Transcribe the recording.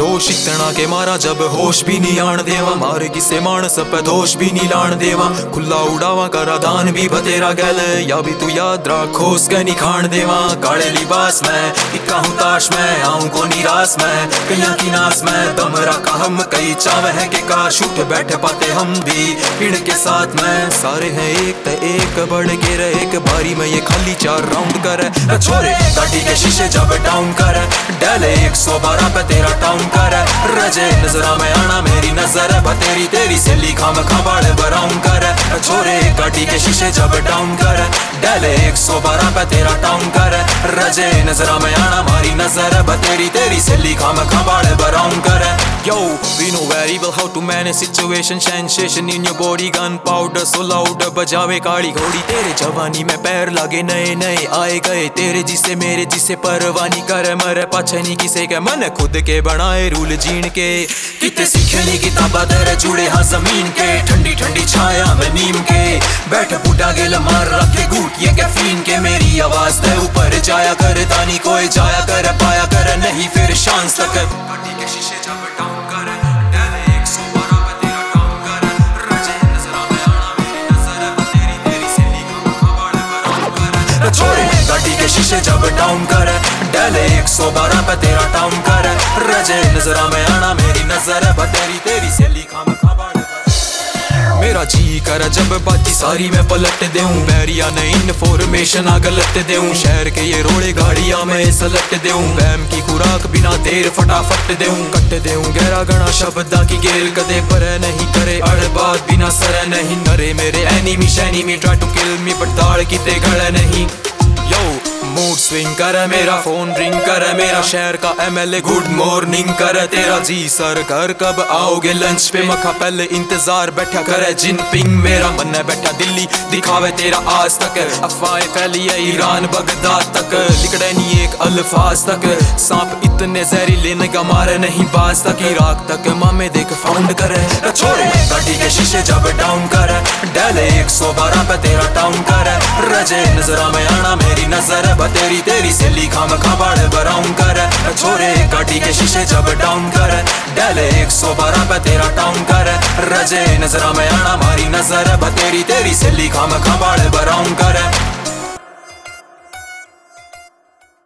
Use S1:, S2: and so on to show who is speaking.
S1: जोश इतना के मारा जब होश भी नहीं आन देवा, मारे किसे मानस पे दोष भी नहीं लान देवा। खुला उड़ावा करा दान भी बतेरा गैल, या भी तू याद रख खोस के नहीं खान देवा। काले लिबास में इक्का हूँ ताश में, आऊं को निराश में कहीं की नाश में। दम रखा हम कई चाव है के काश उठ बैठे पाते हम भी भीड़ के साथ में। सारे हैं एक ते एक बढ़ के रहे, एक बारी में ये खाली 4 राउंड करे। छोरे गाड़ी के शीशे जब डाउन करे, डले 112 पे तेरा टाउन करे। रजे नजरा में आना मेरी नजर है, तेरी तेरी से लिखा में खबाड़े बराउन करे। छोरे गाड़ी के शीशे जब डाउन करे, डले 112 पे तेरा टाउन करे। रजे नजरा में आना मारी नजर है, तेरी तेरी से लिखा में खबाड़े बराउन करे। Yo, we know very well how to manage situation, sensation in your body, gunpowder so loud बजावे काली घोड़ी। तेरे जवानी में पैर लगे नए नए आए गए, तेरे जिसे मेरे जिसे परवानी कर मरे पाछे नहीं किसे के। मन खुद के बनाए रूल जीण के, कितने सीखे नहीं किताबा तेरे जुड़े हाँ जमीन के। ठंडी ठंडी छाया में नीम के बैठ बूढ़ा गेल मार रखे घूट ये कैफीन के। मेरी आवाज ते ऊपर जाया कर, तानी कोई जाया कर पाया कर नहीं फिर शान तक। गाड़ी के शीशे जब डाउन करे, डले 112 पे तेरा टाउन करे। रजे नजरा में आना मेरी नजर है, तेरी तेरी से लिखा खबाड़े बराउन करे। छोरे गाड़ी के शीशे जब डाउन करे, डले 112 पे तेरा टाउन करे। रजे नजरा में आना मेरी नजर है, तेरी तेरी से लिखा खबाड़े। मेरा जी कर जब बाकी सारी मैं पलट देऊं, बैरिया ने इन्फॉर्मेशन आ गलत देऊं। शहर के ये रोड़े गाड़ियां में सलट देऊं, बैम की खुराक बिना देर फटाफट देऊं। कट देऊं गहरा गणा शब्दा की गेल, कदे पर नहीं करे अड़ बात बिना सर नहीं। नरे मेरे एनिमी शैनिमी try to kill me but दाड़ किते गड़ नहीं। यो मूड स्विंग कर मेरा, फोन रिंग कर मेरा, शहर का MLA गुड मॉर्निंग कर तेरा। जी सर घर कब आओगे लंच पे, मखा पहले इंतजार बैठा करे जिनपिंग मेरा। मन बैठा दिल्ली दिखावे तेरा आज तक, अफवाहें फैली है ईरान बगदाद तक। लिखड़े नहीं एक अल्फाज तक, सांप इतने जहरीले निगाह मारे नहीं बाज तक। इराक तक मामे देख फाउंड करे। छोरे गाड़ी के शीशे जब डाउन करे, डले 112 पे तेरा टाउन करे। रजे नजरा में आना मेरी नजर है, तेरी तेरी से लिखा में खबाड़े बराउन करे। छोरे गाड़ी के शीशे जब डाउन करे, डले 112 पे तेरा टाउन करे। रजे नजरा में आना मारी नजर है, तेरी तेरी से लिखा में खबाड़े बराउन करे।